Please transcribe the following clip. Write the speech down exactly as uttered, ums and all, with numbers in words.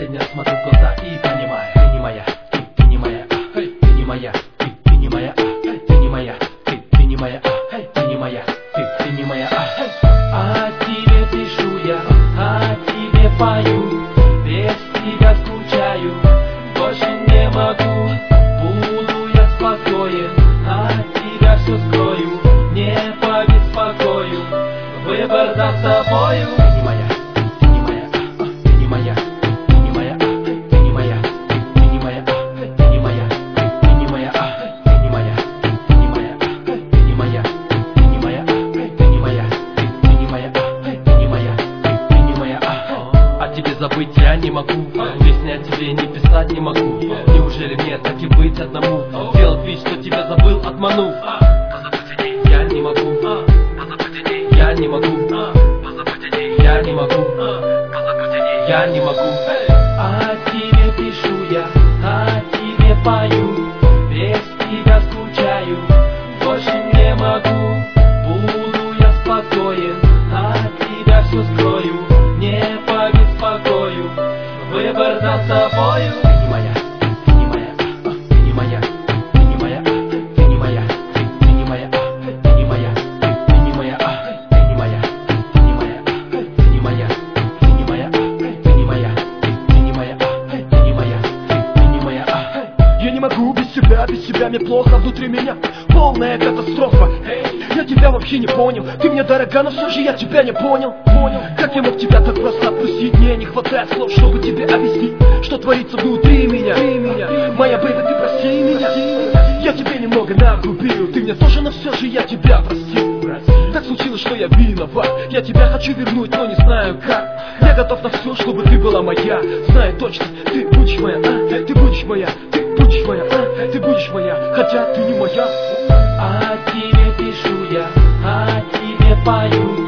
последний раз смотрю в глаза и понимаю: ты не моя, ты, ты не моя, эй, ты не моя, ты, ты не моя, эй, ты не моя, ты, ты не моя, эй, ты не моя, ты, ты не моя, эй. О тебе пишу я, о тебе пою, без тебя скучаю, больше не могу. Буду я спокоен, от тебя все скрою, не побеспокою, выбор за тобою. Ты не моя, ты не моя, ты не моя, ты не моя, ты не моя, ты не моя, ты не моя, ты не моя, ты не моя, ты не моя, ты не моя, ты не моя, ты не моя, ты не моя, ты не моя, ты не моя. О тебе забыть я не могу, песни о тебе не писать не могу. Неужели мне так и быть одному, делать вид, что тебя забыл, отманув? Позабыть о ней я не могу, позабыть о ней я не могу, позабыть о ней я не могу, позабыть о ней я не могу. О тебе пишу я, о тебе пою, без тебя скучаю, больше не могу. Буду я спокоен, от тебя все скрою, не побеспокою, выбор за тобою. Ты не моя, ты не моя, ты не моя, ты не моя, ты не моя, ты не моя, ты не моя, ты не моя, ты не моя, ты не моя, ты не моя, ты не моя, ты не моя, ты не моя, ты не моя, ты не моя. Я не могу без тебя, без тебя мне плохо внутри меня, полная катастрофа. Я тебя вообще не понял, ты мне дорога, но все же я тебя не понял. Понял, как я мог тебя так просто отпустить? Мне не хватает слов, чтобы тебе объяснить, что творится внутри меня. Моя бэйби, ты прости меня, я тебе немного нагрубил, ты мне тоже, но все же я тебя простил. Так случилось, что я виноват, я тебя хочу вернуть, но не знаю как. Я готов на все, чтобы ты была моя, знаю точно, ты будешь моя, а? Ты будешь моя, ты будешь моя, а? Ты будешь моя, хотя ты не моя. О тебе пишу я, о тебе пою,